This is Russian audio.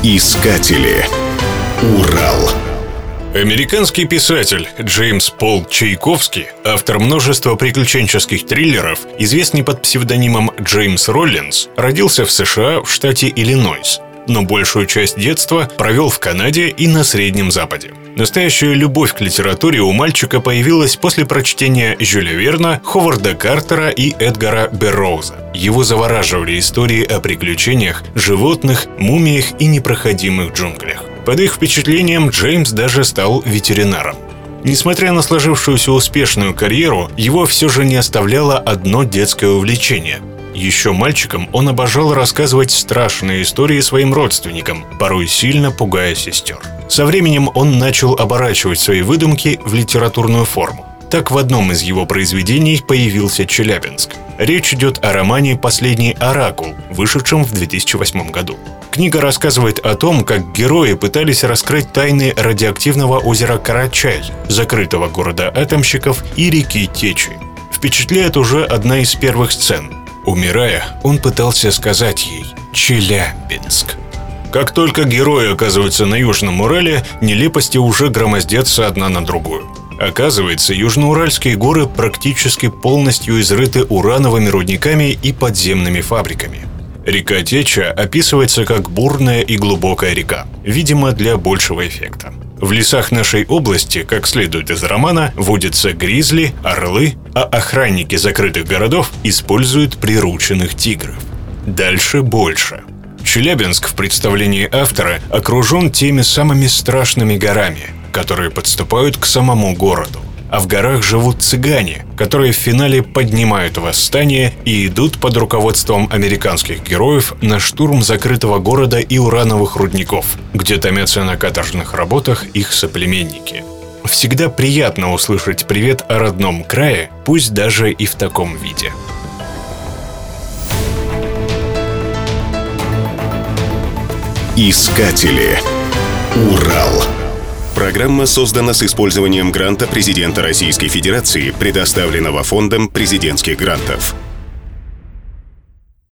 Искатели. Урал. Американский писатель Джеймс Пол Чайковский, автор множества приключенческих триллеров, известный под псевдонимом Джеймс Роллинс, родился в США в штате Иллинойс, но большую часть детства провел в Канаде и на Среднем Западе. Настоящая любовь к литературе у мальчика появилась после прочтения Жюля Верна, Ховарда Картера и Эдгара Берроуза. Его завораживали истории о приключениях, животных, мумиях и непроходимых джунглях. Под их впечатлением Джеймс даже стал ветеринаром. Несмотря на сложившуюся успешную карьеру, его все же не оставляло одно детское увлечение. Еще мальчиком он обожал рассказывать страшные истории своим родственникам, порой сильно пугая сестер. Со временем он начал оборачивать свои выдумки в литературную форму. Так в одном из его произведений появился Челябинск. Речь идет о романе «Последний оракул», вышедшем в 2008 году. Книга рассказывает о том, как герои пытались раскрыть тайны радиоактивного озера Карачай, закрытого города атомщиков и реки Течи. Впечатляет уже одна из первых сцен. Умирая, он пытался сказать ей «Челябинск». Как только герои оказываются на Южном Урале, нелепости уже громоздятся одна на другую. Оказывается, южноуральские горы практически полностью изрыты урановыми рудниками и подземными фабриками. Река Теча описывается как бурная и глубокая река, видимо, для большего эффекта. В лесах нашей области, как следует из романа, водятся гризли, орлы, а охранники закрытых городов используют прирученных тигров. Дальше больше. Челябинск в представлении автора окружен теми самыми страшными горами, которые подступают к самому городу. А в горах живут цыгане, которые в финале поднимают восстание и идут под руководством американских героев на штурм закрытого города и урановых рудников, где томятся на каторжных работах их соплеменники. Всегда приятно услышать привет о родном крае, пусть даже и в таком виде. Искатели. Урал. Программа создана с использованием гранта президента Российской Федерации, предоставленного Фондом президентских грантов.